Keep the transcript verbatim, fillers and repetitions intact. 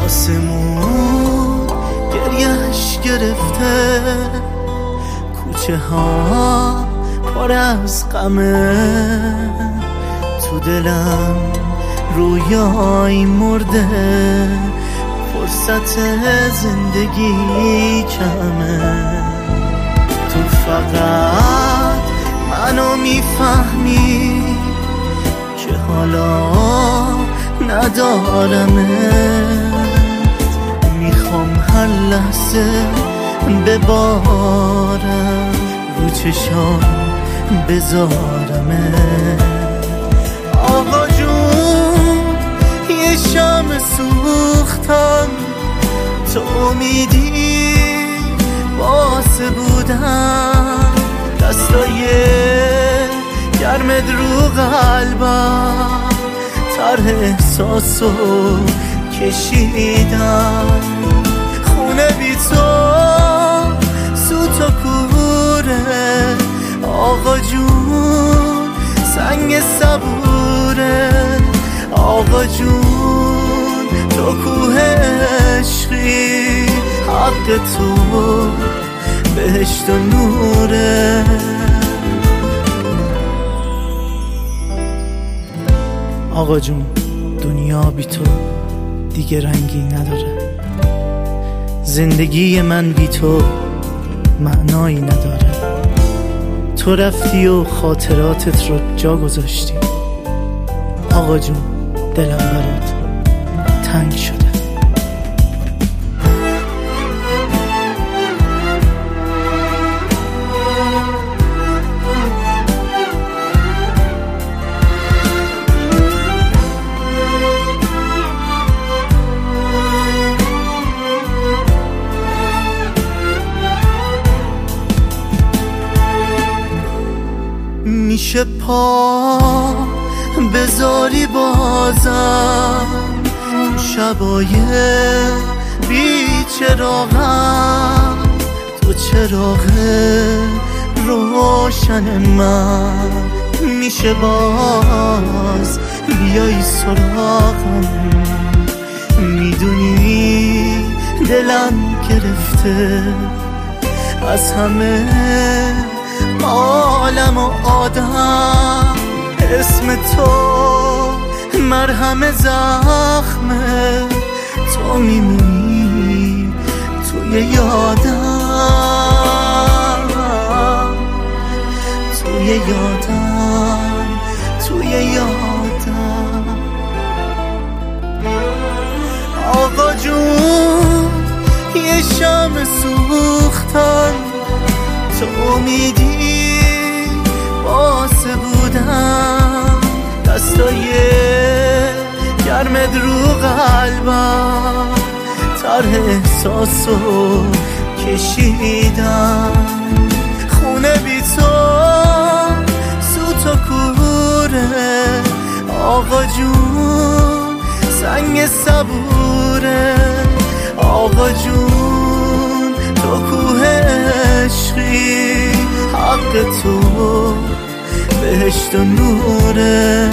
آسمون گریهش گرفته، کوچه ها پر از غمه، تو دلم رویای مرده، فرصت زندگی کمه. تو فقط منو میفهمی که حالا ندارمت، میخوام هر لحظه ببارم رو چشام بذارمت. آقا جون یه شمع سوختم، تو امیدی واسه بودم، دستای گرمت رو قلبم، طرح احساسو کشیدم. خونه بی تو سوت و کوره، آقا جون سنگ صبوره، آقا جون تو کوه عشقی، حق تو بهشت و نوره. آقا جون دنیا بی تو دیگه رنگی نداره، زندگی من بی تو معنایی نداره. تو رفتی و خاطراتت رو جا گذاشتی، آقا جون دلم برات تنگ شده. میشه پا بذاری بازم تو شبای بی چراغم، تو چراغ روشن من. میشه باز بیای سراغم، میدونی دلم گرفته از همه عالم و آدم. اسم تو مرهم زخمه، تو میمونی توی یادم، توی یادم، توی یادم. آقا جون یه شمع سوختم، تو امیدی واسه بودم، دستای گرمت رو قلبم، طرح احساسو کشیدم. خونه بی تو سوت و کوره، آقا جون سنگ صبوره، آقا جون تو کوه عشقی، حق تو بهشت و نوره.